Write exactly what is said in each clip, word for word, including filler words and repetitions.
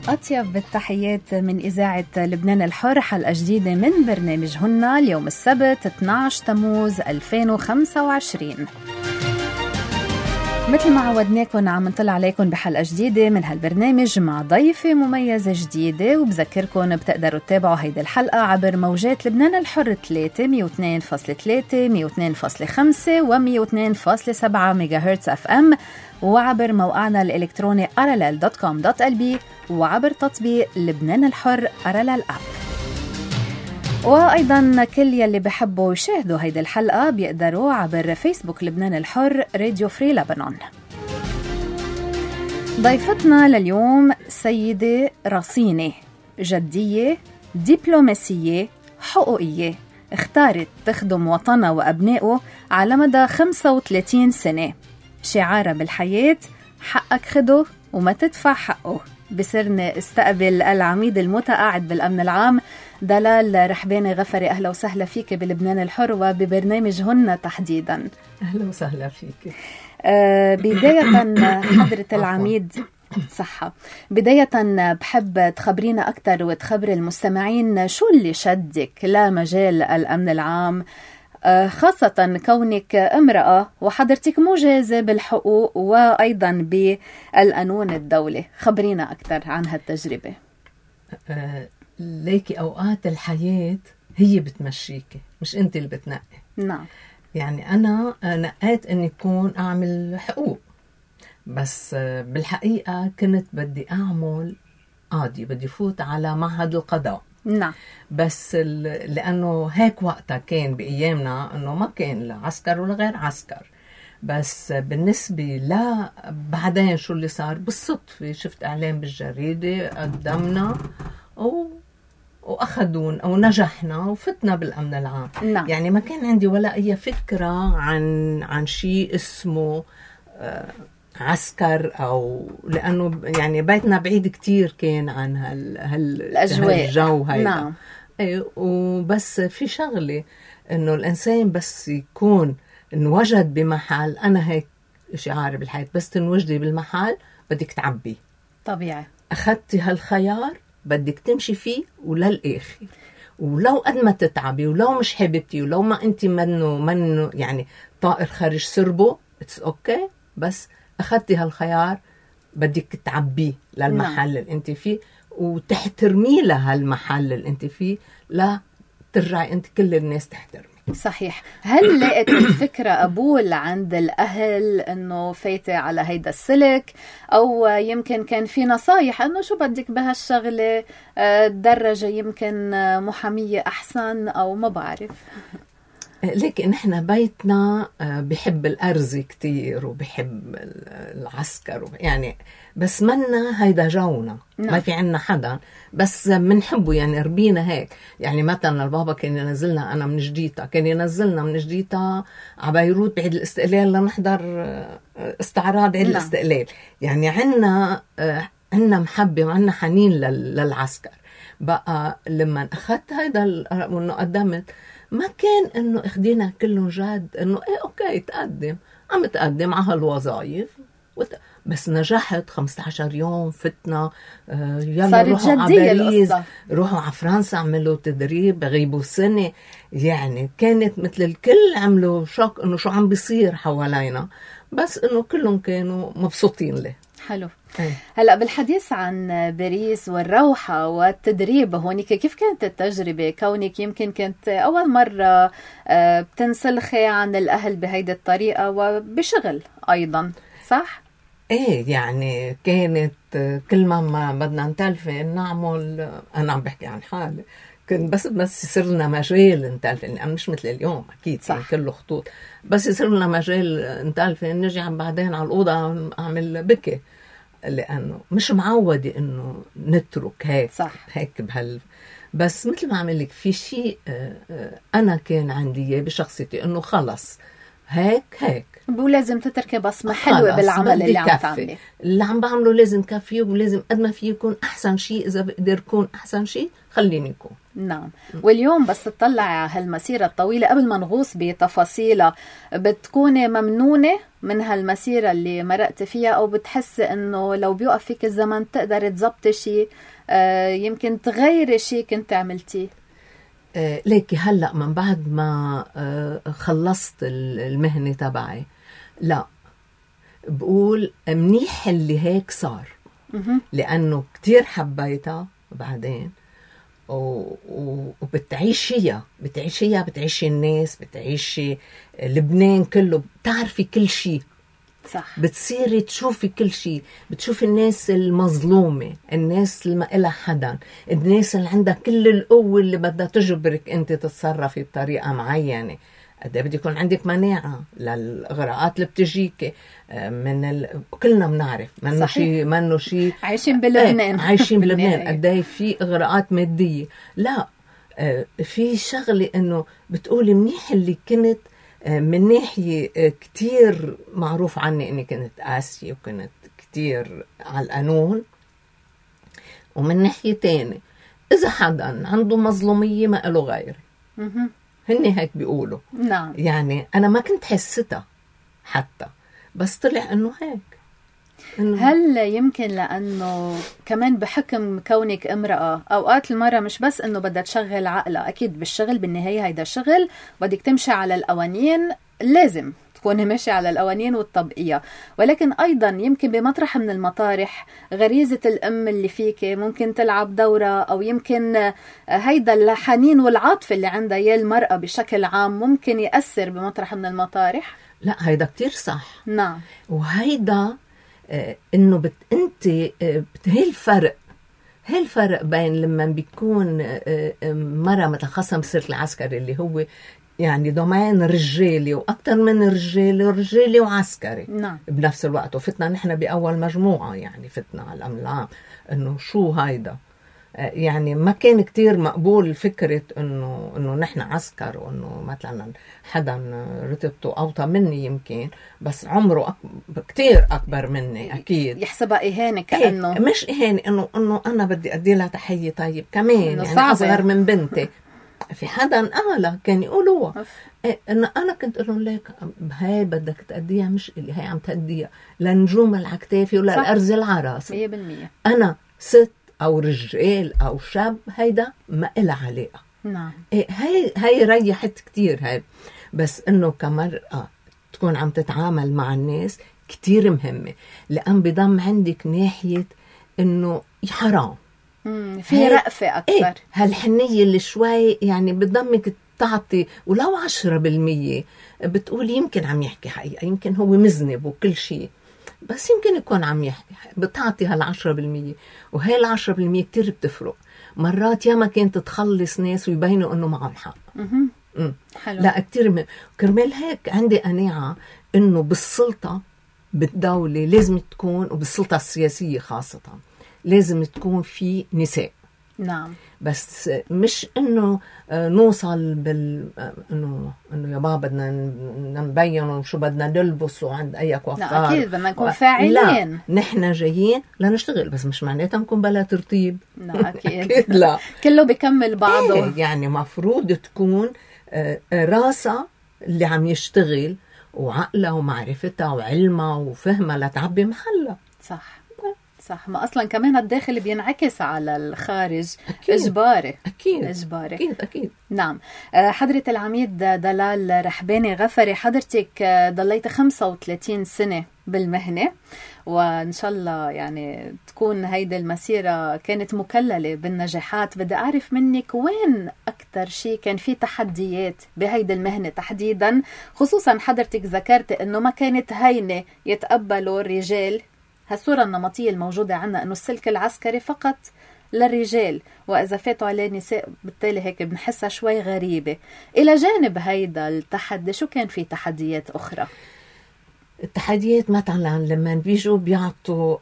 أطيب بالتحيات من إذاعة لبنان الحر، حلقة جديدة من برنامج هن اليوم السبت اثني عشر تموز ألفين وخمسة وعشرين. مثل ما عودناكم عم نطلع عليكم بحلقة جديدة من هالبرنامج مع ضيفة مميزة جديدة، وبذكركم بتقدروا تتابعوا هيدي الحلقة عبر موجات لبنان الحر ثلاثة مية واثنين فاصلة ثلاثة مية واثنين فاصلة خمسة و مية واثنين فاصلة سبعة ميجا هرتز اف ام، وعبر موقعنا الإلكتروني أرلال دوت كوم دوت إل بي، وعبر تطبيق لبنان الحر أرلال أب. وأيضاً كل يلي بحبوا يشاهدوا هيدي الحلقة بيقدروا عبر فيسبوك لبنان الحر راديو فري لبنان. ضيفتنا لليوم سيدة رصينة، جدية، دبلوماسية، حقوقية، اختارت تخدم وطنها وأبنائه على مدى خمسة وثلاثين سنة. شعارها بالحياة حقك خده وما تدفع حقه. بسرنا استقبل العميد المتقاعد بالأمن العام دلال رحباني غفري. أهلا وسهلا فيك بلبنان الحر وببرنامج هن تحديدا. أهلا وسهلا فيك. آه بداية حضرة العميد صحة، بداية بحب تخبرينا أكتر وتخبر المستمعين شو اللي شدك لمجال الأمن العام، خاصة كونك امرأة وحضرتك مجازة بالحقوق وأيضا بالقانون الدولي. خبرينا أكتر عن هالتجربة. أه ليكي أوقات الحياة هي بتمشيكي، مش أنت اللي بتنقي. نعم. يعني أنا نقيت أني أكون أعمل حقوق، بس بالحقيقة كنت بدي أعمل قاضي، بدي فوت على معهد القضاء. نعم. بس لأنه هيك وقتها كان بأيامنا أنه ما كان لا عسكر ولا غير عسكر. بس بالنسبة لا بعدين شو اللي صار بالصدفة، شفت إعلان بالجريدة قدمنا و... وأخذون أو نجحنا وفتنا بالأمن العام. نعم. يعني ما كان عندي ولا أي فكرة عن عن شيء اسمه آه عسكر، أو لأنه يعني بيتنا بعيد كتير كان عن هال هال هالجو هيدا. نعم. أي وبس في شغلة إنه الإنسان بس يكون انوجد بمحل، أنا هيك شعاري بالحياة، بس تنوجدي بالمحل بدك تعبي طبيعي. أخذتي هالخيار بدك تمشي فيه وللآخر، ولو قد ما تتعبي ولو مش حبيبتي ولو ما أنت منه منه يعني طائر خارج سربه اتس اوكي، بس أخذتي هالخيار بدك تعبيه للمحل. نعم. اللي أنت فيه وتحترمي لها المحل اللي أنت فيه، لا ترجعي أنت كل الناس تحترمي. صحيح. هل لقيت الفكرة قبول عند الأهل أنه فايتة على هيدا السلك، أو يمكن كان في نصايح أنه شو بدك بهالشغلة، درجة يمكن محامية أحسن أو ما بعرف؟ لكن نحن بيتنا بحب الأرز كتير وبحب العسكر يعني، بس منا هيدا جونا. نعم. ما في عنا حدا بس منحبه، يعني ربينا هيك. يعني مثلا البابا كان ينزلنا، أنا من جديدة كان ينزلنا من جديدة عبيروت بعيد الاستقلال لنحضر استعراض عيد. نعم. الاستقلال. يعني عنا عنا محبة وعنا حنين للعسكر. بقى لما أخذت هيدا وإنه قدمت، ما كان إنه إخدينا كلهم جاد إنه إيه أوكي تقدم، عم تقدم على هالوظائف وت... بس نجحت. خمسة عشر يوم فتنا. آه يلا روحوا على باريس، روحوا على فرنسا عملوا تدريب، غيبوا سنة. يعني كانت مثل الكل عملوا شوك إنه شو عم بيصير حوالينا، بس إنه كلهم كانوا مبسوطين له. حلو. هلأ بالحديث عن باريس والروحة والتدريب هونيك، كيف كانت التجربة كونك يمكن كنت أول مرة بتنسلخي عن الأهل بهيدي الطريقة وبشغل أيضا، صح؟ ايه يعني كانت كل ما ما بدنا نتلفي نعمل، أنا عم بحكي عن حالي، كنت بس بس يصير مجال نتلفي، يعني مش مثل اليوم أكيد صح. كله خطوط، بس يصير لنا مجال نتلفي نجي بعدين على الأوضة أعمل بكي، لأنه مش معودة إنه نترك هيك. صح. هيك بهال. بس مثل ما عمل لك في شيء أنا كان عندي بشخصيتي إنه خلص هيك هيك ولازم تتركي بصمة حلوة بالعمل اللي عم تعمله. اللي عم بعمله لازم كفيه، ولازم قد ما فيه يكون أحسن شيء. إذا بقدر يكون أحسن شيء خليني يكون. نعم. واليوم بس تطلع على هالمسيرة الطويلة قبل ما نغوص بتفاصيلها، بتكوني ممنونة من هالمسيرة اللي مرقت فيها، أو بتحسي أنه لو بيوقف فيك الزمن تقدر تزبطي شيء، آه يمكن تغيري شيء كنت عملتيه؟ آه ليكي هلأ من بعد ما آه خلصت المهنة تبعي، لا بقول منيح اللي هيك صار، لأنه كتير حبيتها بعدين وبتعيشيها بتعيشيها بتعيشي الناس، بتعيشي لبنان كله، بتعرفي كل شيء. صح. بتصيري تشوفي كل شيء، بتشوفي الناس المظلومة، الناس اللي ما إلها حدا، الناس اللي عندها كل القوة اللي بدها تجبرك أنت تتصرفي بطريقة معينة. قد بدي يكون عندك مناعة للإغراءات اللي بتجيك من ال... كلنا بنعرف منه شيء منه شيء عايشين بلبنان. عايشين بلبنان قد في إغراءات مادية. لا في شغلة إنه بتقولي منيح اللي كنت من ناحية كتير معروف عني إني كنت قاسية وكنت كتير على القانون، ومن ناحية تاني إذا حدا عنده مظلومية ما له غير، هني هيك بيقولوا. نعم. يعني أنا ما كنت حسيتها حتى، بس طلع إنه هيك. إنه هل يمكن لأنه كمان بحكم كونك امرأة، أوقات المرأة مش بس إنه بدها تشغل عقلها، أكيد بالشغل بالنهاية هيدا شغل بدك تمشي على القوانين، لازم تكوني ماشي على القوانين والتطبيقية، ولكن أيضا يمكن بمطرح من المطارح غريزة الأم اللي فيك ممكن تلعب دورة، أو يمكن هيدا الحنين والعاطفة اللي عندها يا المرأة بشكل عام ممكن يأثر بمطرح من المطارح. لا هيدا كتير صح. نعم. وهيدا آه إنه بت أنت آه هي الفرق هي الفرق بين لما بيكون آه مرة مثل خصم سيرك العسكري اللي هو يعني دومين رجالي وأكتر من رجالي رجالي وعسكري. نعم. بنفس الوقت. وفتنا نحن بأول مجموعة، يعني فتنا على الأمن العام إنه شو هيدا، يعني ما كان كتير مقبول فكرة إنه إنه نحن عسكر، وإنه مثلا حدا رتبته أوطى مني يمكن بس عمره أك... كتير أكبر مني أكيد يحسبها إهانة، كأنه إيه مش إهانة، إنه إنه أنا بدي أدي لها تحية طيب كمان، يعني صعبة. أصغر من بنتي. في حدا قال كان يقولوها إيه إنه أنا كنت أقول لك هاي بدك تأديها مش اللي هاي عم تأديها لنجوم العكتافي ولا الأرز العراس. مية بالمية. أنا ست أو رجال أو شاب هيدا ما إلها علاقة. نعم. إيه هاي هاي ريحت كتير هاي، بس إنه كمرأة تكون عم تتعامل مع الناس كتير مهمة، لأن بضم عندك ناحية إنه حرام في رأفة أكثر. إيه هالحنية اللي شوي يعني بضمك تعطي ولو عشرة بالمية، بتقول يمكن عم يحكي حقيقة، يمكن هو مذنب وكل شيء، بس يمكن يكون عم يحكي، بتعطي هالعشرة بالمية. وهي العشرة بالمية كتير بتفرق. مرات ياما كانت تخلص ناس ويبينوا انه معهم حق. حلو. لا كتير من... كرمال هيك عندي قناعة انه بالسلطة بالدولة لازم تكون، وبالسلطة السياسية خاصة لازم تكون في نساء. نعم. بس مش انه نوصل بال انه انه يا بابا بدنا نبين شو بدنا نلبس وعند اي كوافير. لا اكيد بدنا نكون فاعلين. لا نحن جايين لنشتغل، بس مش معناتها نكون بلا ترتيب. لا اكيد, أكيد لا كله بيكمل بعضه. إيه يعني مفروض تكون راسها اللي عم يشتغل وعقلها ومعرفتها وعلمها وفهمها لتعبي محلها. صح صح. ما أصلا كمان الداخل بينعكس على الخارج. أكيد. إجباري. أكيد. إجباري. أكيد أكيد. نعم. حضرة العميد دلال رحباني غفري، حضرتك ضليت خمسة وثلاثين سنة بالمهنة، وإن شاء الله يعني تكون هيدا المسيرة كانت مكللة بالنجاحات. بدي أعرف منك وين أكتر شيء كان فيه تحديات بهيدا المهنة تحديدا، خصوصا حضرتك ذكرت إنه ما كانت هينة يتقبلوا الرجال هالصورة النمطية الموجودة عنا، إنه السلك العسكري فقط للرجال، وإذا فاتوا عليه نساء بالتالي هيك بنحسها شوي غريبة. إلى جانب هيدا التحدي شو كان في تحديات أخرى؟ التحديات مثلا لما بيجوا بيعطوا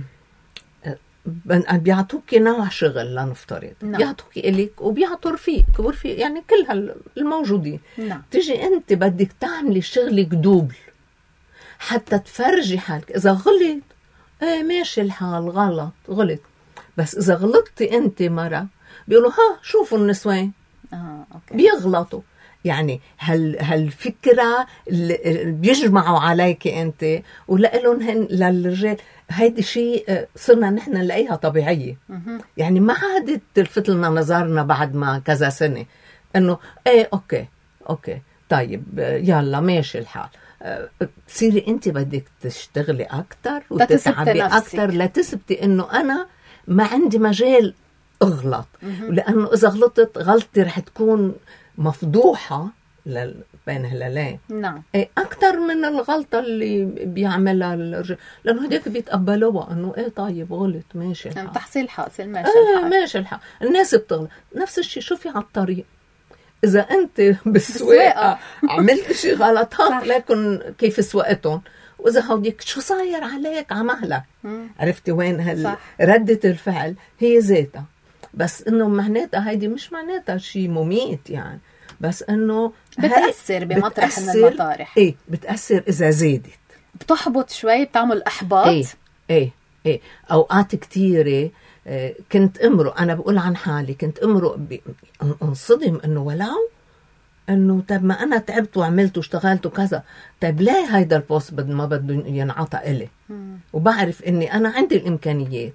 بيعطوك نوع شغل لنفترض. نعم. بيعطوك إليك وبيعطوا رفيق ورفيق يعني كل هالموجودين. نعم. تيجي أنت بدك تعملي شغلك دوبل حتى تفرجي حالك. إذا غلط ايه ماشي الحال، غلط غلط، بس إذا غلطتي أنت مرة بيقولوا ها شوفوا النسوان آه، أوكي. بيغلطوا. يعني هال هالفكرة اللي بيجمعوا عليك أنت ولقلهم هن للرجال، هيدي شيء صرنا نحن نلاقيها طبيعية. يعني ما عاد تلفت لنا نظرنا بعد ما كذا سنة إنه إيه أوكي أوكي طيب يلا ماشي الحال. تصيري أنت بدك تشتغلي أكتر وتتعبي أكتر لتثبتي إنه أنا ما عندي مجال أغلط، لأنه إذا غلطت غلطتي رح تكون مفضوحة بين هلالين. نعم. إيه أكتر من الغلطة اللي بيعملها الرجل، لأنه هديك بيتقبلوها إنه إيه طيب غلط ماشي الحال، تحصيل حاصل ماشي إيه الحال. ماشي الحال. الناس بتغلط. نفس الشيء شوفي على الطريق، إذا أنت بالسواقة عملت شيء غلط ها لكن كيف سواقتهم، وإذا هوديك شو صاير عليك عمهلك، عرفتي وين هال ردة الفعل هي ذاتها. بس إنه معناتها هيدي مش معناتها شيء مميت يعني، بس إنه بتأثر بمطرح من المطارح. إيه بتأثر إذا زادت، بتحبط شوي، بتعمل إحباط. إيه إيه إيه أوقات كتيرة كنت أمرق، أنا بقول عن حالي كنت أمرق انصدم إنه ولو إنه طب ما أنا تعبت وعملت واشتغلت وكذا، طب ليه هيدا البوست بد ما بده ينعطى إلي؟ وبعرف إني أنا عندي الإمكانيات،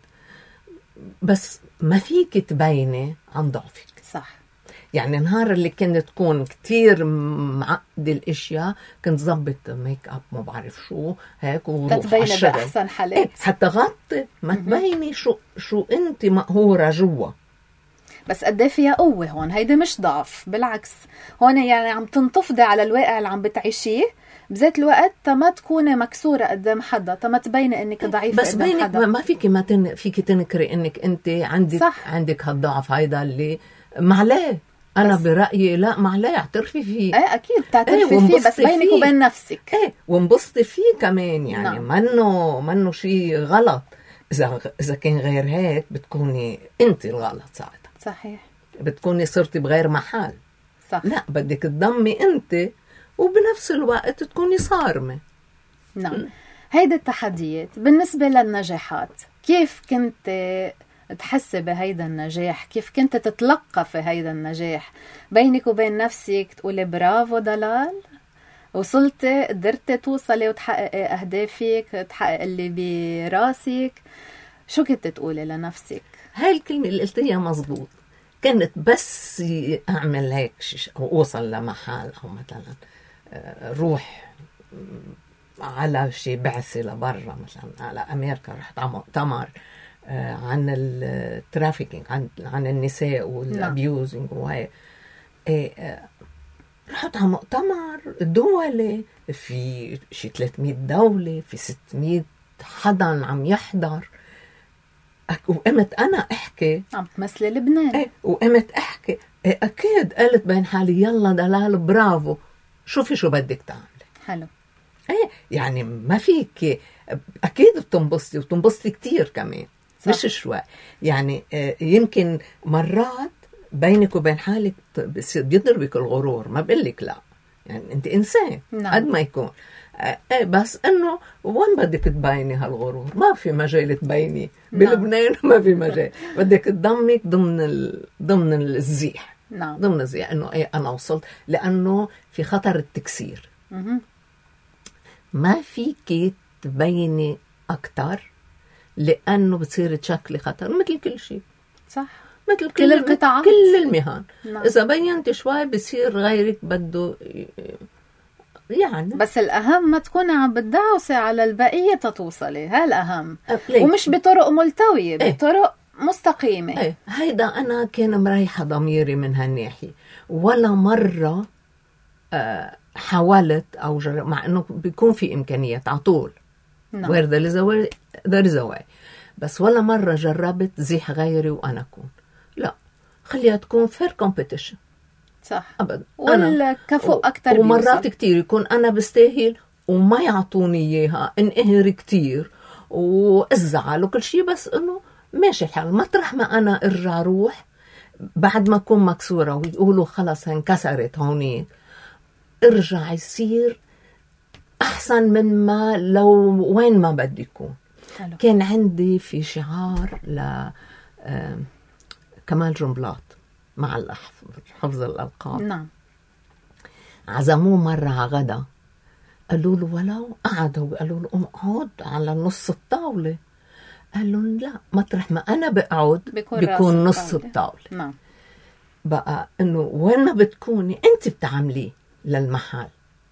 بس ما فيك تبيني عن ضعفك. صح. يعني نهار اللي كنت تكون كتير معقد الاشياء كنت زبط ميك اب ما بعرف شو هيك وروح تتبيني باحسن حالات. إيه حتى غطي ما تبيني شو شو انت مقهوره جوا. بس قد ايه فيها قوه هون، هيدا مش ضعف، بالعكس هون يعني عم تنتفضي على الواقع اللي عم بتعيشيه بذات الوقت تما تكوني مكسوره قدام حدا، تما تبيني انك ضعيفه بس قدام حدا. ما فيكي ما تن... فيكي تنكري انك انت عندك صح. عندك هالضعف هيدا اللي معليه. أنا بس. برأيي لا معليه اعترفي فيه. ايه أكيد تعترفي ايه فيه، بس بينك وبين نفسك. ايه وانبسطي فيه كمان يعني. نعم. منه منه شيء غلط. إذا إذا كان غير هيك بتكوني أنت الغلط ساعتها. صحيح. بتكوني صرتي بغير محل. صح. لا بدك تضمي أنت وبنفس الوقت تكوني صارمة. نعم. م. هيدا التحديات بالنسبة للنجاحات، كيف كنت تحسي بهيدا النجاح؟ كيف كنت تتلقى في هيدا النجاح؟ بينك وبين نفسك تقولي برافو دلال وصلتي قدرتي توصلي وتحققي أهدافك، تحقق اللي براسك؟ شو كنت تقولي لنفسك؟ هاي الكلمة اللي قلتيها مزبوط. كانت بس أعمل هيك أو أوصل لمحل أو مثلا روح على شيء بعثي لبرا مثلا على أمريكا، رحت على مؤتمر عن الترافيكينج، عن عن النساء والابيوزنج وهي إيه، رحت على مؤتمر دولي في شي ثلاثمية دولة في ستمية حدا عم يحضر، وقمت أنا أحكي عم تمثلي لبنان. إيه وقمت أحكي إيه أكيد قلت بين حالي يلا دلال برافو شوفي شو بدك تعملي. حلو. إيه يعني ما فيك أكيد بتنبسطي وتنبسطي كتير كمان. صح. مش شوي يعني يمكن مرات بينك وبين حالك بيضربك الغرور، ما بقلك لا يعني انت انسان قد ما يكون ايه، بس انه وين بدك تبيني هالغرور؟ ما في مجال تبيني بلبنان. ما في مجال، بدك تضمك ضمن ال... ضمن الزيح. نعم. ضمن الزيح انه ايه انا وصلت، لانه في خطر التكسير. م- ما فيك تبيني اكتر لأنه بتصير تشكلي خطر مثل كل شيء. صح. مثل كل القطاعات، كل المهن. نعم. إذا بينت شوي بصير غيرك بده يعني. بس الأهم ما تكوني عم بتدعوسي على البقية تتوصلي، هالأهم. ومش بطرق ملتوية، بطرق ايه؟ مستقيمة. ايه هيدا أنا كان مريحة ضميري من هالناحية، ولا مرة آه حاولت أو جرب، مع أنه بيكون في إمكانيات عطول. نعم. where there is a way there is a way. بس ولا مرة جربت زيح غيري وأنا أكون لا، خليها تكون fair competition. صح. أبدا. والكفؤ أكتر. ومرات كتير يكون أنا بستاهل وما يعطوني إياها، انقهر كتير وأزعل وكل شيء، بس إنه ماشي الحال. مطرح ما أنا أرجع روح بعد ما أكون مكسورة ويقولوا خلاص انكسرت هوني، ارجع يصير أحسن من ما لو وين ما بدي يكون. كان عندي في شعار ل كمال جنبلاط مع حفظ الألقاب. نعم. عزموه مرة على غدا، قالوا له ولو قعدوا قالوا له قوم اقعد على نص الطاولة، قال لهم لا، مطرح ما أنا بقعد بيكون, بيكون نص الطاولة. نعم. بقى إنه وين ما بتكوني أنت بتعمليه للمحل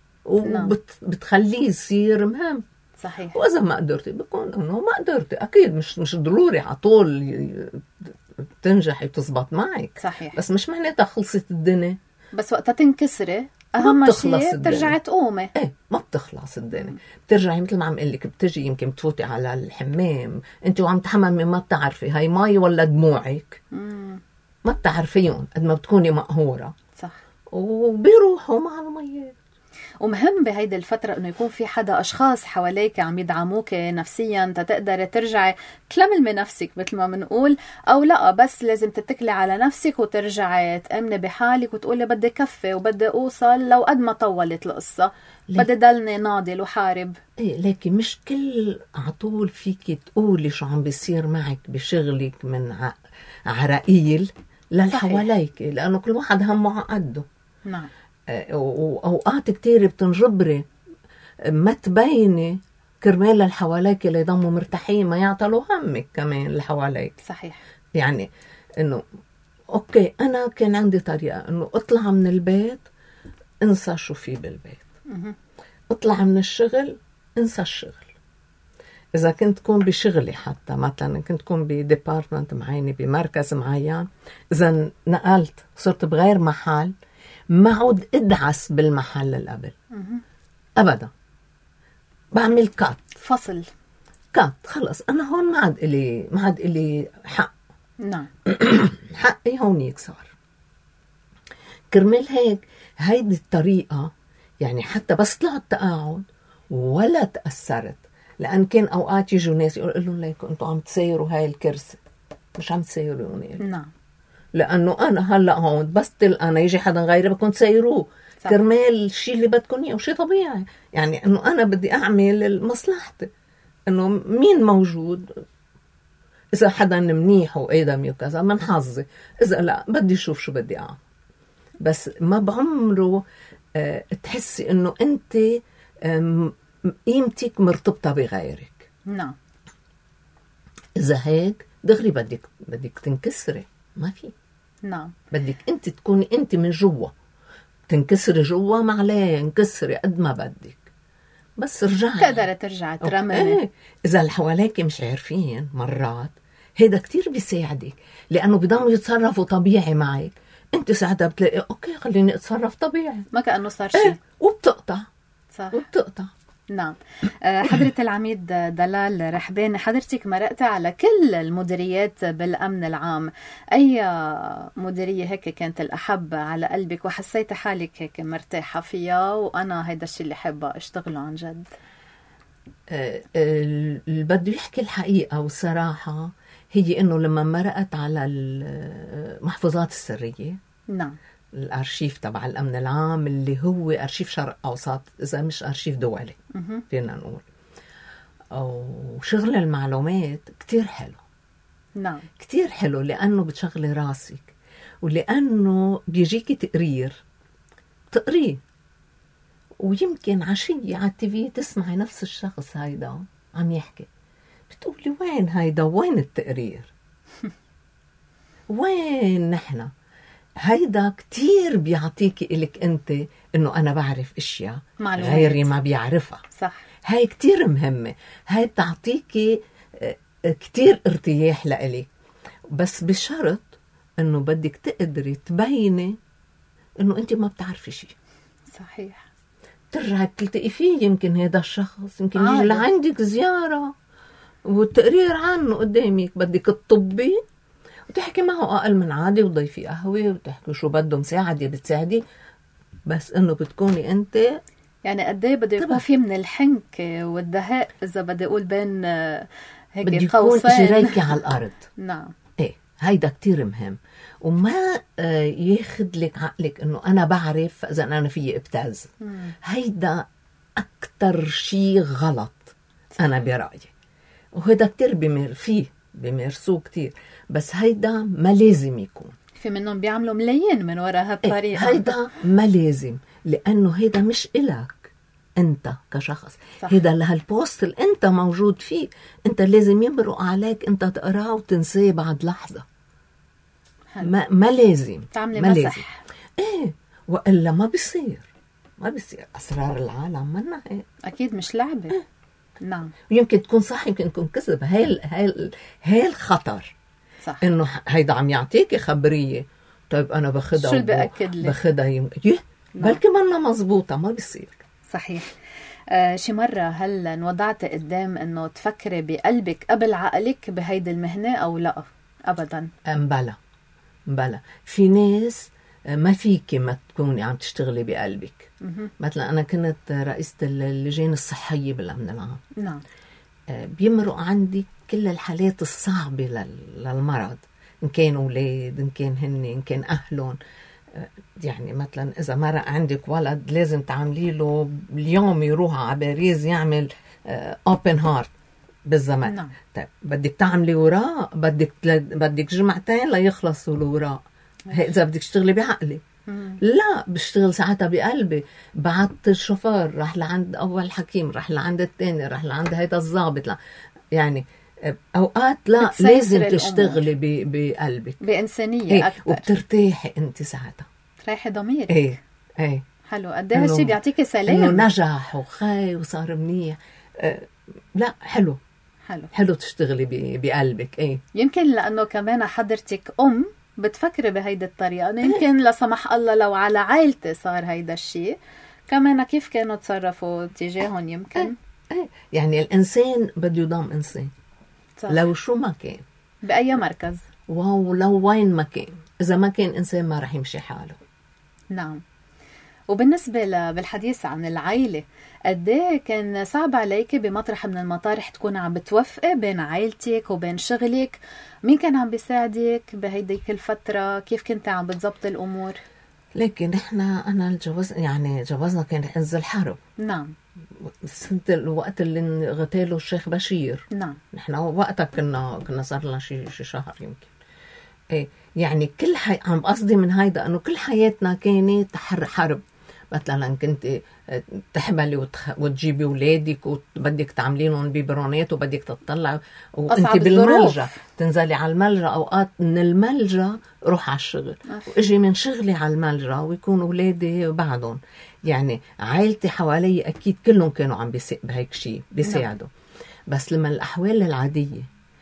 وبتخليه يصير مهم. صحيح. وإذا ما قدرتي بكون إنه ما قدرتي، أكيد مش مش ضروري على طول تنجحي وتزبط معك. صحيح. بس مش معناتها خلصت الدنيا، بس وقتها تنكسري أهم شيء ترجعي تقومي. ايه ما بتخلص الدنيا. بترجعي مثل ما عم قلك، بتجي يمكن بتفوتي على الحمام انت وعم تحممي ما بتعرفي هاي مي ولا دموعك. مم. ما بتعرفيهم قد ما بتكوني مقهورة. صح. وبيروحوا مع المي. ومهم بهيدي الفترة انه يكون في حدا اشخاص حواليك عم يدعموك نفسيا تتقدر ترجعي تلملمي نفسك مثل ما بنقول، او لا بس لازم تتكلي على نفسك وترجعي تأمني بحالك وتقولي بدي كفي وبدي اوصل لو قد ما طولت القصة، بدي ضلني ناضل وحارب. ايه لكن مش كل عطول فيك تقولي شو عم بيصير معك بشغلك من ع... عرقيل للحواليك، لانه كل واحد همه على قده. نعم. وأوقات كتير بتنجبري ما تبيني كرمال اللي حواليك اللي يضموا مرتاحين ما يعطلوا همك كمان اللي حواليك. صحيح. يعني إنه أوكي أنا كان عندي طريقة إنه أطلع من البيت انسى شو في بالبيت. م- أطلع من الشغل انسى الشغل. إذا كنت كون بشغلي حتى مثلا كنت كون بديبارتمنت معيني بمركز معين، إذا نقلت صرت بغير محل ما عود ادعس بالمحل اللي قبل ابدا، بعمل كات فصل كات خلص. انا هون ما عاد الي ما عاد الي حق. نعم. حقي هونيك صار. كرمال هيك هيدي الطريقه يعني حتى بس طلعت تقاعد ولا تاثرت، لان كان اوقات يجوا ناس يقولوا لهم ليكم انتم عم تسيروا هاي الكرسي، مش عم تسيروني. نعم. لأنه أنا هلأ هون بس تل أنا يجي حدا غيري بكون تسيروه كرمال الشيء اللي بدكم إياه، وشيء طبيعي. يعني إنه أنا بدي أعمل مصلحتي، إنه مين موجود، إذا حدا منيح وآدمي وكذا من حظي، إذا لا بدي أشوف شو بدي أعمل. بس ما بعمره أه تحسي إنه أنت قيمتك مرتبطة بغيرك. نعم. إذا هيك دغري بدك بدك تنكسري، ما في. نعم. بدك انت تكوني انت من جوا، تنكسري جوا معليه انكسري قد ما بدك، بس رجعي تقدر ترجع ترمي. ايه. اذا اللي حواليك مش عارفين مرات هيدا كتير بيساعدك، لانه بضلوا يتصرفوا طبيعي معك، انت ساعتها بتلاقي اوكي خليني اتصرف طبيعي ما كأنه صار شيء. ايه. وبتقطع. صح. وبتقطع. نعم. حضرة العميد دلال رحبان، حضرتك مرقت على كل المديريات بالأمن العام، أي مديرية هيك كانت الأحب على قلبك وحسيت حالك هيك مرتاحة فيها وأنا هيدا الشيء اللي حابة أشتغله عن جد؟ اللي بده يحكي الحقيقة والصراحة هي إنه لما مرقت على المحفوظات السرية. نعم. الأرشيف تبع الأمن العام اللي هو أرشيف شرق أوسط، إذا مش أرشيف دولي فينا نقول، وشغل المعلومات كتير حلو. نعم. كتير حلو لأنه بتشغلي راسك، ولأنه بيجيكي تقرير تقريه، ويمكن عشية على التيفي تسمعي نفس الشخص هيدا عم يحكي، بتقولي وين هيدا، وين التقرير وين نحن. هيدا كتير بيعطيكي إلك أنت إنه أنا بعرف إشياء معلومات غيري ما بيعرفها. صح. هاي كتير مهمة، هاي بتعطيكي كتير ارتياح لإلك، بس بشرط إنه بدك تقدري تبيني إنه أنت ما بتعرفي شيء. صحيح. ترجعي بتلتقي فيه، يمكن هذا الشخص يمكن يجي لعندك زيارة والتقرير عنه قدامك، بدك تطبي وتحكي معه أقل من عادي وتضيفي قهوة وتحكي شو بده مساعد يا بتساعدي، بس إنه بتكوني أنت يعني قد ايه بده يكون في من الحنك والدهاء إذا بدي أقول بين هيك بدي يكون جريكي على الأرض. نعم. إيه هيدا كتير مهم، وما ياخد لك عقلك إنه أنا بعرف إذا أنا فيي ابتاز. مم. هيدا أكتر شيء غلط. صحيح. أنا برأيي، وهذا كتير بمر فيه بيمارسوه كتير، بس هيدا ما لازم يكون. في منهم بيعملوا ملايين من وراء هالطريقة. هيدا ما لازم، لأنه هيدا مش إلك أنت كشخص. صح. هيدا لهالبوست اللي أنت موجود فيه، أنت لازم يمرق عليك أنت تقراه وتنسيه بعد لحظة. ما, ما لازم تعملي ما مسح. لازم. إيه، وإلا ما بيصير ما بيصير أسرار العالم منا هيك. أكيد مش لعبة. إيه؟ نعم. يمكن تكون صح يمكن تكون كذب. هاي هاي هاي الخطر. صح. إنه هيدا عم يعطيكي خبرية، طيب أنا بخدها شو بأكد لي بخدها يم... يه بلكي منا مزبوطة، ما بيصير. صحيح. آه شي مرة هل انوضعت قدام إنه تفكري بقلبك قبل عقلك بهيدي المهنة أو لا؟ أبدا. بلا بلا في ناس ما فيكي ما تكوني عم تشتغلي بقلبك. م- مثلا أنا كنت رئيسة اللجان الصحية بالأمن العام. نعم. بيمرق عندي كل الحالات الصعبة للمرض، إن كان أولاد، إن كان هن، إن كان أهلهم. يعني مثلا إذا مرق عندك ولد لازم تعملي له اليوم يروح على باريس يعمل أوبن هارت بالزمن. نعم. طيب بدك تعملي وراء، بدك بدك جمعتين ليخلصوا الوراء. إذا بدك تشتغلي بعقلي. لا، بشتغل ساعتها بقلبي. بعت الشوفير راح لعند أول حكيم، راح لعند الثاني، راح لعند هيدا الضابط. لا يعني أوقات لا لازم تشتغلي بقلبك بإنسانية. ايه أكثر وبترتاحي أنت ساعتها، تريحي ضميرك. ايه ايه حلو. قد ايه هالشي بيعطيكي سلام، إنه نجح وخاي وصار منيح. اه لا حلو حلو حلو تشتغلي بقلبك. ايه يمكن لأنه كمان حضرتك أم بتفكري بهيدا الطريقة. يمكن لا سمح الله لو على عائلتي صار هيدا الشيء كمان كيف كانوا تصرفوا تجاههم. يمكن ايه ايه يعني الإنسان بده يضم إنسان. صح. لو شو ما كان بأي مركز ولو وين ما كان، إذا ما كان إنسان ما رح يمشي حاله. نعم. وبالنسبة بالحديث عن العائلة، قديه كان صعب عليك بمطرح من المطارح تكون عم بتوفقي بين عائلتك وبين شغلك؟ مين كان عم بيساعدك بهيديك الفترة؟ كيف كنت عم بتزبط الأمور؟ لكن إحنا أنا الجواز يعني جوازنا كان عز الحرب. نعم. سنة الوقت اللي اغتالوا الشيخ بشير. نعم. نحن وقتها كنا كنا صار لنا شي شي شهر يمكن. إيه يعني كل حي... عم قصدي من هيدا إنه كل حياتنا كانت حرب. مثلا كنت تحملي وتخ... وتجيبي أولادك وبدك تعملي لهم بيبرونات وبدك تطلع وانت بالملجأ تنزلي على الملجأ. أوقات من الملجأ روح على الشغل وإجي من شغلي على الملجأ ويكون أولادي بعدهم. يعني عائلتي حوالي أكيد كلهم كانوا عم بيسا... بهيك شيء بيساعدوا. بس لما الأحوال العادية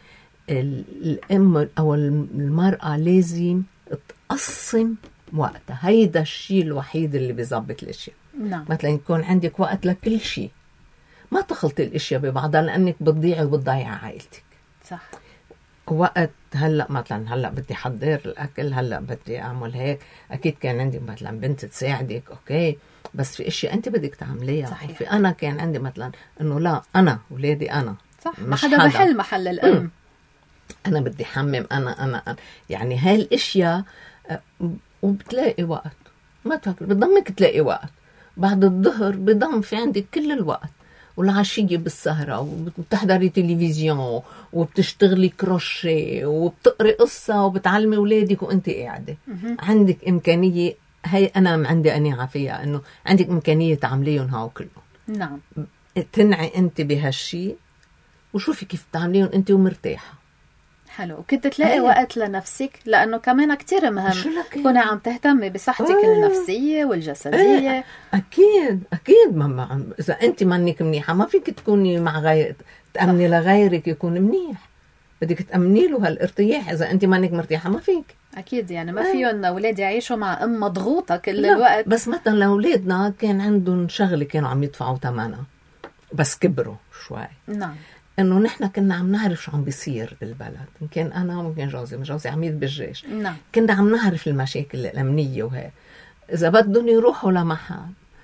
الأم أو المرأة لازم تقسم وقتها. هيدا الشيء الوحيد اللي بيزبط الاشياء. نعم. مثلا يكون عندك وقت لكل شيء، ما تخلطي الاشياء ببعضها لانك بتضيعي وبتضيعي عائلتك. صح. وقت هلا مثلا هلا بدي احضر الاكل، هلا بدي اعمل هيك، اكيد كان عندي مثلا بنت تساعدك اوكي، بس في اشياء انت بدك تعمليها. صحيح. في انا كان عندي مثلا انه لا انا ولادي انا صح، ما حدا بحل محل الام. م. انا بدي حمم انا انا, أنا. يعني هاي الاشياء وبتلاقي وقت، ما تفكر بضمك تلاقي وقت. بعد الظهر بضم في عندك كل الوقت، والعشية بالسهرة وبتحضري تلفزيون وبتشتغلي كروشي وبتقري قصة وبتعلمي أولادك وانت قاعدة. عندك إمكانية. هاي أنا عندي قناعة فيها إنه عندك إمكانية تعمليهم هاو كلهم. نعم. تنعي انت بهالشي وشوفي كيف تعمليهم انت ومرتاحة. حلو. وكنت تلاقي أيه. وقت لنفسك، لأنه كمان كتير مهم تكوني عم تهتمي بصحتك أيه. النفسية والجسدية. أيه. أكيد أكيد ماما، إذا أنت منك منيحة ما فيك تكوني مع غير تأمني لغيرك يكون منيح، بدك تأمني له هالارتياح. إذا أنت منك مرتاحة ما فيك. أكيد يعني ما فيهم أولاد يعيشوا مع أم مضغوطة كل الوقت. بس مثلا لأولادنا كان عندهم شغلة كانوا عم يدفعوا ثمنها بس كبروا شوي. نعم. إنه نحن كنا عم نعرف شو عم بيصير بالبلد، يمكن أنا ويمكن جوزي، جوزي عميد بالجيش. نعم. كنا عم نعرف المشاكل الأمنية وهي إذا بدهم يروحوا لمحل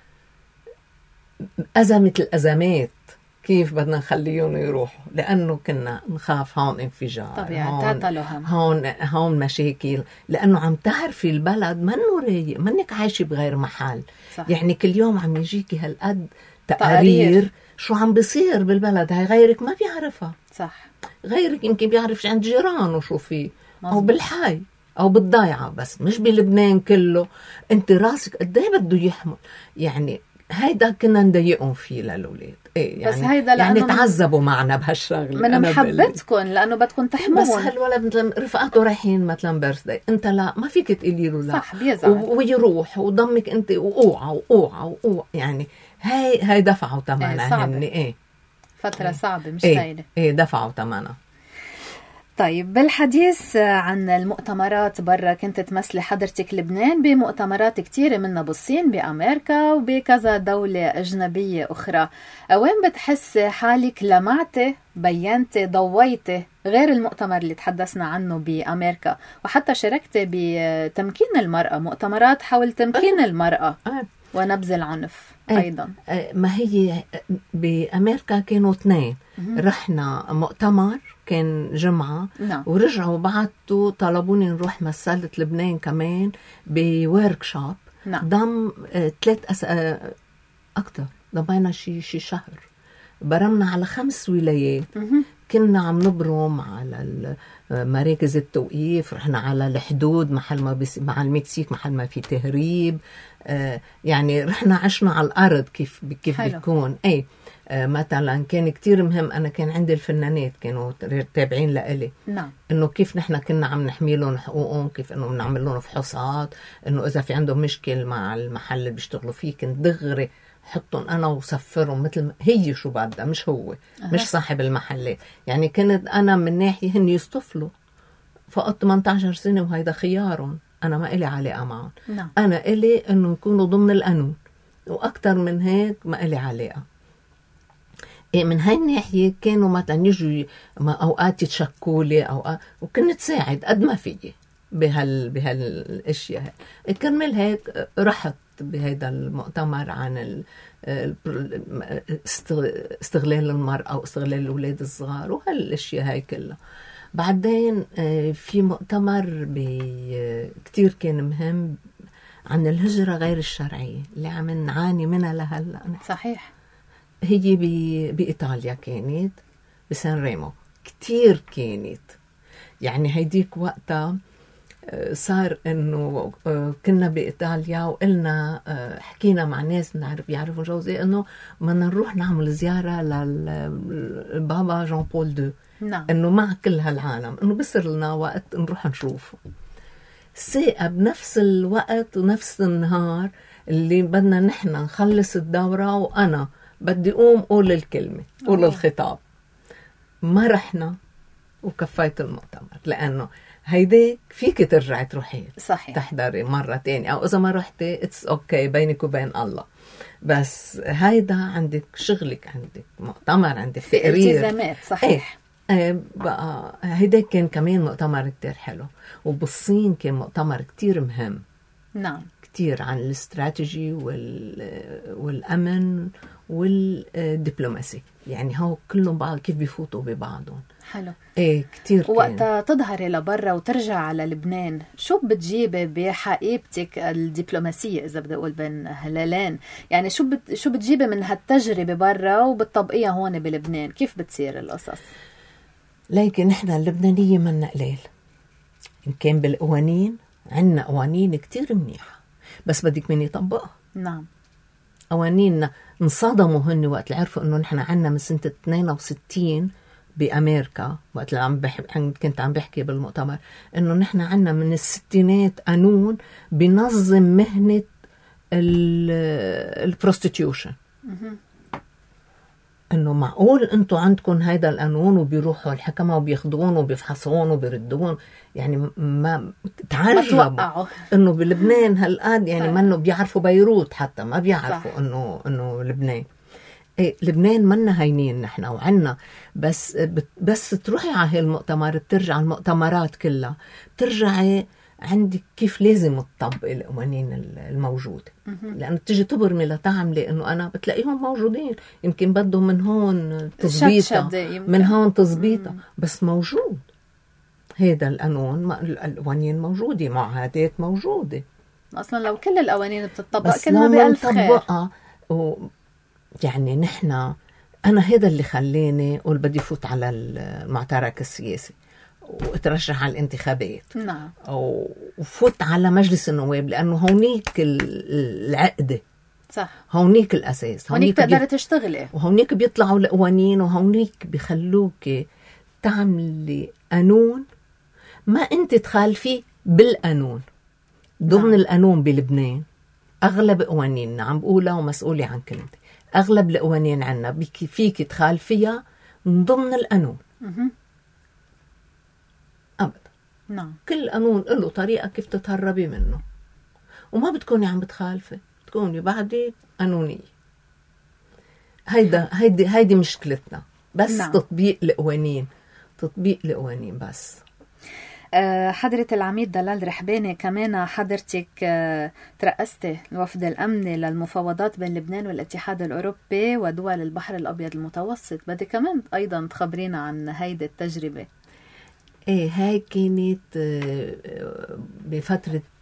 أزمة الأزمات كيف بدنا نخليهم يروحوا، لأنه كنا نخاف هون انفجار، طبيعي هون هون هون مشاكل، لأنه عم تعرفي البلد منه رايق، منك عايشة بغير محل. صح. يعني كل يوم عم يجيكي هالقد تقارير شو عم بيصير بالبلد، هاي غيرك ما بيعرفها. صح. غيرك يمكن بيعرفش عند جيرانه شو فيه، أو بالحي أو بالضيعة، بس مش بلبنان كله. أنت راسك قد ايه بده يحمل. يعني هيدا كنا نضايقهم فيه للأولاد. إيه يعني بس هيدا يعني تعذبوا معنا بهالشغله من محبتكم، لانه بدكم تحموهم. بس هالولد رفقاته رايحين مثلا بيرثداي، انت لا ما فيك تقولي له لا، صح بيزعل ويروح وضمك انت واوعى واوعى واوعى. يعني هاي هاي دفعوا ثمنها. ايه هن ايه فتره ايه صعبه مش ايه سهله. ايه دفعوا ثمنها. طيب بالحديث عن المؤتمرات برا، كنت تمثلي حضرتك لبنان بمؤتمرات كتيرة منها بالصين، بأمريكا، وبكذا دولة أجنبية أخرى. وين بتحسي حالك لمعتي بينتي ضويتي غير المؤتمر اللي تحدثنا عنه بأمريكا، وحتى شاركتي بتمكين المرأة، مؤتمرات حول تمكين المرأة ونبذ العنف أيضا؟ ما هي بأمريكا كانوا اثنين، رحنا مؤتمر كان جمعة نعم. ورجعوا بعتوا طلبوني نروح مسألة لبنان كمان بورك شوب. نعم. ضم ثلاث أس... أكتر ضمينا شي شي شهر، برمنا على خمس ولايات. مه. كنا عم نبرم على مراكز التوقيف، رحنا على الحدود محل ما بس... مع المكسيك محل ما في تهريب. آه يعني رحنا عشنا على الأرض كيف كيف حلو. بيكون أي آه مثلا كان كتير مهم. أنا كان عندي الفنانات كانوا تابعين لإلي. نعم. إنه كيف نحنا كنا عم نحمي لهم حقوقهم، كيف إنه بنعمل لهم فحوصات، إنه إذا في عندهم مشكل مع المحل اللي بيشتغلوا فيه كنت دغري حطهم أنا وصفرهم مثل ما هي شو بدها، مش هو. أه. مش صاحب المحلات. يعني كنت أنا من ناحية هن يصطفلوا فقط ثمانية عشر سنة وهيدا خيارهم، أنا ما إلي علاقة معهم. نعم. أنا إلي إنه نكونوا ضمن القانون، وأكتر من هيك ما إلي علاقة. إيه من هاي الناحية كانوا مثلا يجوا أوقات يتشكولي أو وكنت ساعد قد ما فيي بهال بهالاشياء. كرمال هيك رحت بهذا المؤتمر عن استغلال المرأة واستغلال الأولاد الصغار وهالاشياء هاي كلها. بعدين في مؤتمر كتير كان مهم عن الهجرة غير الشرعية اللي عم نعاني منها لهلا. صحيح. هي بإيطاليا كانت بسان ريمو، كتير كانت يعني هيديك وقتها صار انه كنا بايطاليا وقلنا حكينا مع ناس بنعرف يعرفوا جوزي انه بدنا نروح نعمل زياره للبابا جون بول دو. نعم. انه مع كل هالعالم انه بصير لنا وقت نروح نشوفه. ساقة بنفس الوقت ونفس النهار اللي بدنا نحن نخلص الدوره وانا بدي قوم قول الكلمه قول الخطاب، ما رحنا وكفيت المؤتمر لانه هيداك فيك ترجعي تروحي صحيح تحضري مرة تانية، أو إذا ما رحتي اتس اوكي بينك وبين الله. بس هيدا عندك شغلك، عندك مؤتمر، عندك تقرير، التزامات. صحيح. ايه بقى هيداك كان كمان مؤتمر كتير حلو. وبالصين كان مؤتمر كتير مهم. نعم. كتير عن الاستراتيجي وال... والأمن والدبلوماسي، يعني هو كلهم بعض كيف بيفوتوا ببعضهم. حلو. ايه كتير. وقتها تظهري لبرا وترجع على لبنان، شو بتجيبي بحقيبتك الدبلوماسية إذا بدي أقول بين هلالين؟ يعني شو بت... شو بتجيبي من هالتجربة برا وبتطبقيها هون بلبنان؟ كيف بتصير القصص؟ لكن نحن اللبنانية منا قليل، إن كان بالقوانين عنا قوانين كتير منيحة، بس بدك من يطبقها. نعم. قوانيننا انصدموا هن وقت اللي عرفوا انه نحن عنا من سنة اثنين وستين بأمريكا، وقت اللي عم بح... كنت عم بحكي بالمؤتمر انه نحن عنا من الستينات قانون بنظم مهنة البروستيتيوشن. انه معقول انتوا عندكم هيدا القانون وبيروحوا الحكمة وبياخدون وبيفحصون وبيردون؟ يعني ما تعرفوا انه بلبنان هالقد يعني ما انه بيعرفوا بيروت، حتى ما بيعرفوا صح. انه انه لبنان إيه لبنان منا هينين نحن وعنا. بس بس تروحي على هالمؤتمر، بترجع المؤتمرات كلها بترجعي عندك كيف لازم تطبق القوانين الموجودة، لأنه تيجي تبرمي لتعملي إنه أنا بتلاقيهم موجودين، يمكن بدهم من هون تظبيطة من هون تظبيطة، بس موجود هذا القانون، القوانين موجودة، معاهدات موجودة. أصلا لو كل القوانين بتطبق كلنا بألف خير. و يعني نحن أنا هذا اللي خلاني أقول بدي فوت على المعترك السياسي واترشح على الانتخابات. نعم. وفوت على مجلس النواب، لأنه هونيك العقدة، صح، هونيك الأساس، هونيك تقدر تشتغلي، وهونيك بيطلعوا القوانين، وهونيك بيخلوك تعملي قانون ما أنت تخالفي بالقانون. ضمن نعم. القانون بلبنان أغلب قوانيننا عم بقولها ومسؤولة عن كلمتي، أغلب القوانين عنا فيك تخالفيها من ضمن القانون. أبدا. نعم. كل قانون له طريقة كيف تتهربي منه، وما بتكوني عم بتخالفي، بتكوني بعدي قانونية. هيدا هيدي هيدي مشكلتنا، بس نعم. تطبيق القوانين، تطبيق القوانين بس. حضرة العميد دلال رحباني، كمان حضرتك ترأستي الوفد الأمني للمفاوضات بين لبنان والاتحاد الأوروبي ودول البحر الأبيض المتوسط. بدي كمان أيضا تخبرينا عن هيدي التجربة. ايه، هاي كانت بفترة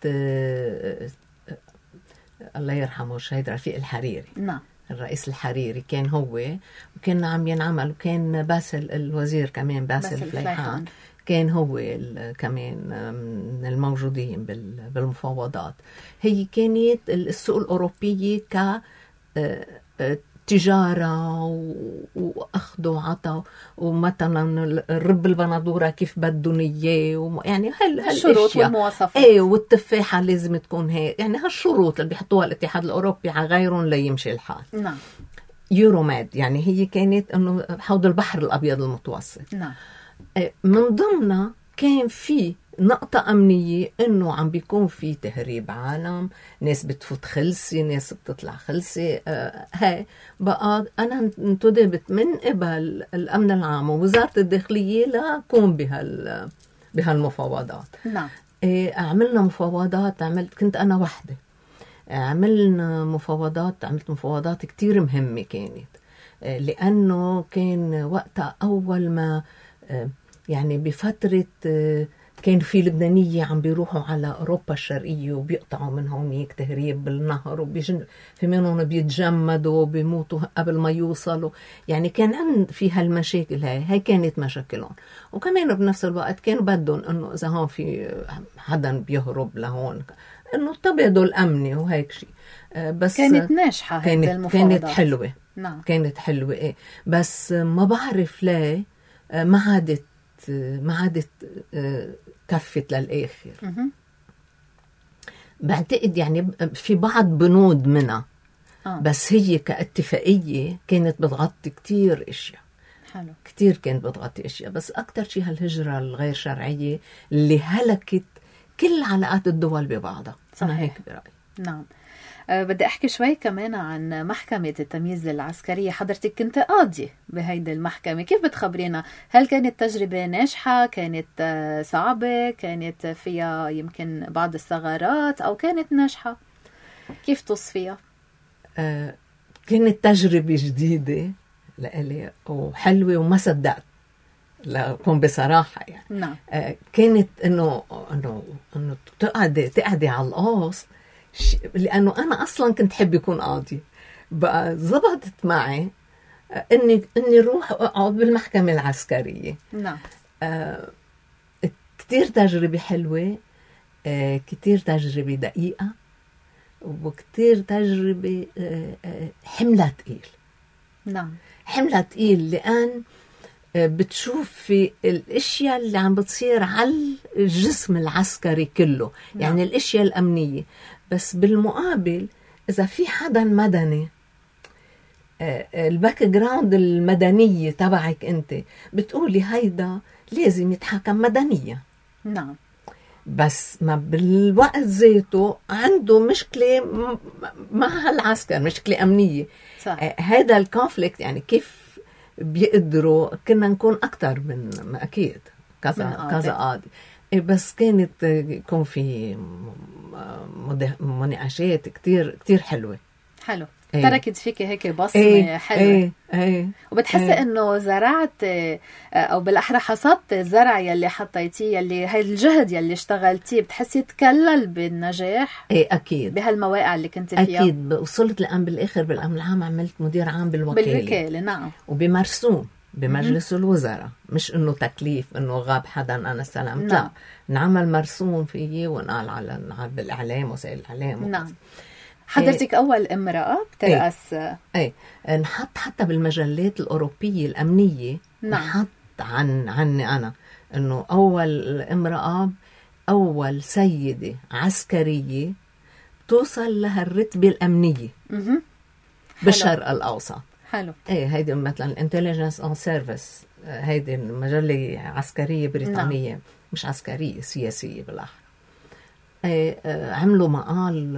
الله يرحمه الشهيد رفيق الحريري. نعم. الرئيس الحريري كان هو، وكان عم ينعمل، وكان باسل الوزير كمان باسل, باسل فليحان كان هو كمان من الموجودين بالمفاوضات. هي كانت السوق الأوروبية كتجارة وأخذ وعطا، ومثلا الرب البندورة كيف بدهم إياه، يعني هالشروط والمواصفات. ايه، والتفاحة لازم تكون هي، يعني هالشروط اللي بيحطوها الاتحاد الأوروبي على غيرهم ليمشي الحال. نعم. يوروماد يعني هي كانت انه حوض البحر الأبيض المتوسط. نعم. من ضمنها كان في نقطة أمنية، إنه عم بيكون في تهريب عالم، ناس بتفوت خلسي، ناس بتطلع خلسي. آه هاي بقى أنا انتدبت من قبل الأمن العام ووزارة الداخلية لكون بهال بهالمفاوضات. نعم. آه عملنا مفاوضات، عملت كنت أنا وحدة، عملنا مفاوضات، عملت مفاوضات كتير مهمة كانت، آه لأنه كان وقتها أول ما آه يعني بفترة كان في لبنانية عم بيروحوا على أوروبا الشرقية وبيقطعوا من هونيك تهريب بالنهر، وبيجن في منهم بيتجمدوا وبيموتوا قبل ما يوصلوا. يعني كان عند في هالمشاكل، هاي هاي كانت مشاكلهم. وكمان بنفس الوقت كانوا بدهم إنه إذا هون في حدا بيهرب لهون إنه تبادل أمني وهيك شيء. بس كانت ناجحة هذه المفاوضات، كانت حلوة. نعم. كانت حلوة إيه، بس ما بعرف ليه ما عادت ما عادت كفت للآخر. بعتقد يعني في بعض بنود منها، آه. بس هي كاتفاقية كانت بتغطي كتير اشياء. حلو. كتير كانت بتغطي اشياء، بس اكتر شيء هالهجرة الغير شرعية اللي هلكت كل علاقات الدول ببعضها. صحيح. أنا هيك برأيي. نعم. أه بدي أحكي شوي كمان عن محكمة التمييز العسكرية. حضرتك كنت قاضي بهيدي المحكمة، كيف بتخبرينا؟ هل كانت تجربة ناجحة؟ كانت صعبة؟ كانت فيها يمكن بعض الثغرات أو كانت ناجحة؟ كيف تصفيها؟ أه كانت تجربة جديدة لإلي وحلوة، وما صدقت لكون بصراحة يعني. نعم. أه كانت إنه إنه إنه تقعدي تقعدي على القاص، لأنه أنا أصلاً كنت حب يكون قاضي. بقى زبطت معي إني إني روح أقعد بالمحكمة العسكرية. نعم. آه كتير تجربة حلوة، آه كتير تجربة دقيقة، وكتير تجربة آه آه حملة تقيل. نعم. حملة تقيل، لأن آه بتشوف في الاشياء اللي عم بتصير على الجسم العسكري كله. نعم. يعني الاشياء الأمنية، بس بالمقابل إذا في حدا مدني، الباك جراوند المدنية تبعك أنت بتقولي هيدا لازم يتحكم مدنيا. نعم. بس ما بالوقت ذاته عنده مشكلة مع هالعسكر، مشكلة أمنية. صح. هذا الكونفليكت يعني كيف بيقدروا، كنا نكون أكتر من أكيد كذا كذا قاضي، بس كانت يكون في مناقشات كتير كتير حلوة. حلو. ايه. تركت فيك هيك بصمة ايه حلوة. ايه ايه. وبتحسي ايه. انه زرعت او بالاحرى حصدت الزرع يلي حطيتيه، يلي هاي الجهد يلي اشتغلتيه، بتحسي تكلل بالنجاح؟ ايه اكيد بهالمواقع اللي كنت فيها. اكيد. وصلت الان بالاخر بالامن العام عملت مدير عام بالوكاله. بالوكاله نعم. وبمرسوم بمجلس الوزراء، مش انه تكليف انه غاب حدا انا استلمت، لا، نعمل مرسوم فيي ونقال على بالاعلام وسائل الاعلام. نعم. حضرتك إيه. اول امراه بترأس ايه. ايه نحط حتى بالمجلات الاوروبيه الامنيه. نعم. نحط عن عني انا انه اول امراه، اول سيده عسكريه توصل لها الرتبه الامنيه اها بالشرق الاوسط. حلو. ايه هيدي مثلا الانتليجنس اون سيرفيس، هيدي مجله عسكريه بريطانيه. نعم. مش عسكريه، سياسيه بالاحرى. ايه عملوا مقال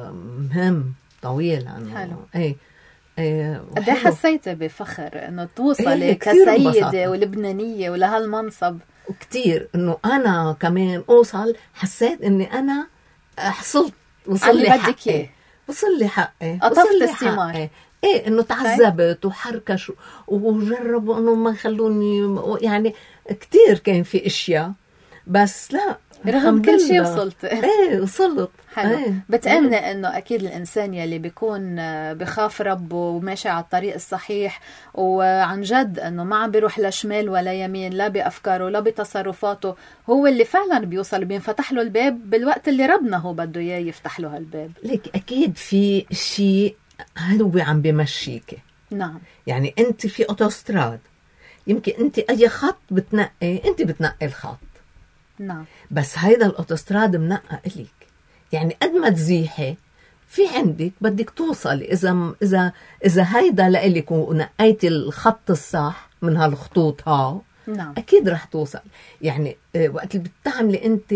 مهم طويل عنه. حلو. ايه ايه قد ايه حسيتي بفخر انه توصلي إيه كسيده ولبنانيه ولهالمنصب؟ وكتير انه انا كمان اوصل، حسيت اني انا حصلت، وصل لي حقي، وصل لي حقي، قطفت الثمار. ايه انه تعذبت وحركش وجربوا انه ما يخلوني، يعني كتير كان في اشياء، بس لا رغم كل شيء وصلت. ايه وصلت. حلو. ايه. بتأمني انه اكيد الانسان يلي بيكون بخاف ربه وماشي على الطريق الصحيح، وعن جد انه ما عم بيروح لا شمال ولا يمين، لا بافكاره لا بتصرفاته، هو اللي فعلا بيوصل، بينفتح له الباب بالوقت اللي ربنا هو بده اياه يفتح له هالباب. ليك اكيد في شيء هو عم بمشيك. نعم. يعني انت في اوتوستراد، يمكن انت اي خط بتنقي، انت بتنقي الخط. نعم. بس هيدا الاوتوستراد منقى إليك، يعني قد ما تزيحي في عندك بدك توصلي. اذا اذا اذا هيدا لإلك ونقيتي الخط الصح من هالخطوط ها، نعم. اكيد رح توصل. يعني وقت اللي بتعملي انت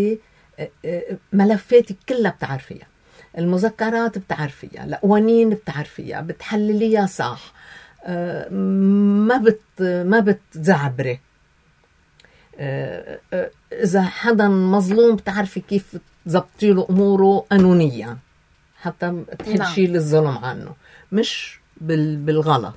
ملفاتك كلها بتعرفيها، المذكرات بتعرفيها، القوانين بتعرفيها، بتحلليها صح، ما بت ما بتزعبري. إذا حدا مظلوم بتعرفي كيف تزبطي له أموره قانونيا حتى تحشي نعم. الظلم عنه، مش بالغلط.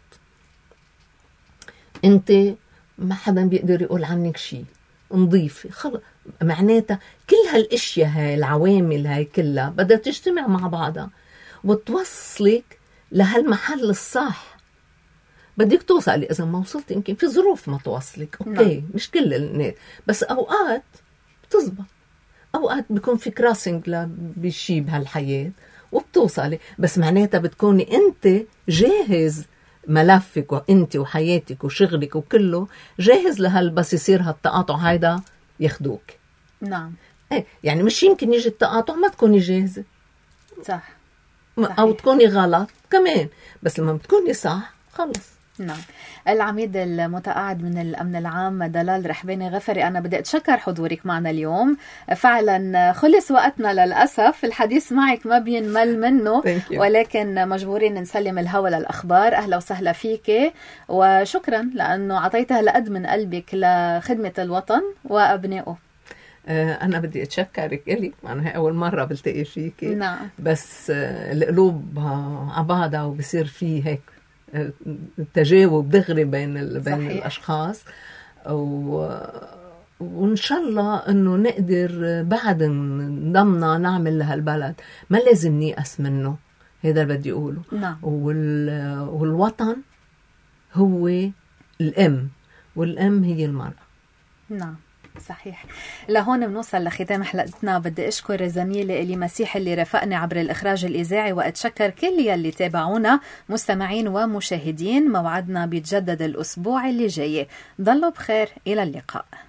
أنت ما حدا بيقدر يقول عنك شيء، نضيفي خلص. معناتها كل هالاشياء هاي، العوامل هاي كلها بدها تجتمع مع بعضها وتوصلك لهالمحل الصح. بدك توصلي، إذا ما وصلت يمكن في ظروف ما توصلك، أوكي. نعم. مش كل الناس، بس أوقات بتزبط، أوقات بيكون في كراسنج بشي بهالحياة وبتوصلي. بس معناتها بتكوني أنت جاهز، ملفك وأنت وحياتك وشغلك وكله جاهز لهال، بس يصير هالتقاطع هيدا ياخدوك. نعم. إيه يعني مش يمكن يجي التقاطع ما تكوني جاهزة، صح. أو تكوني غلط كمان، بس لما بتكوني صح خلص. نعم. العميد المتقاعد من الأمن العام دلال رحباني غفري، أنا بدي أتشكر حضورك معنا اليوم. فعلا خلص وقتنا للأسف، الحديث معك ما بينمل منه، ولكن مجبورين نسلم الهوى للأخبار. أهلا وسهلا فيك، وشكرا لأنه عطيتها لقد من قلبك لخدمة الوطن وأبنائه. أنا بدي أتشكرك إلي، أنا هي أول مرة بلتقي فيك. نعم. بس القلوب عبادة وبصير فيه هيك تجاوب دغري بين ال... بين الاشخاص، و... وان شاء الله انه نقدر بعد نضمنا نعمل لهالبلد، ما لازم نيأس منه، هذا اللي بدي اقوله. نعم. وال... والوطن هو الام، والام هي المرأة. نعم صحيح. لهون بنوصل لختام حلقتنا. بدي اشكر زميلي إلي مسيح اللي رافقني عبر الاخراج الاذاعي، واتشكر كل يلي تابعونا مستمعين ومشاهدين. موعدنا بيتجدد الاسبوع اللي جاي، ضلوا بخير، الى اللقاء.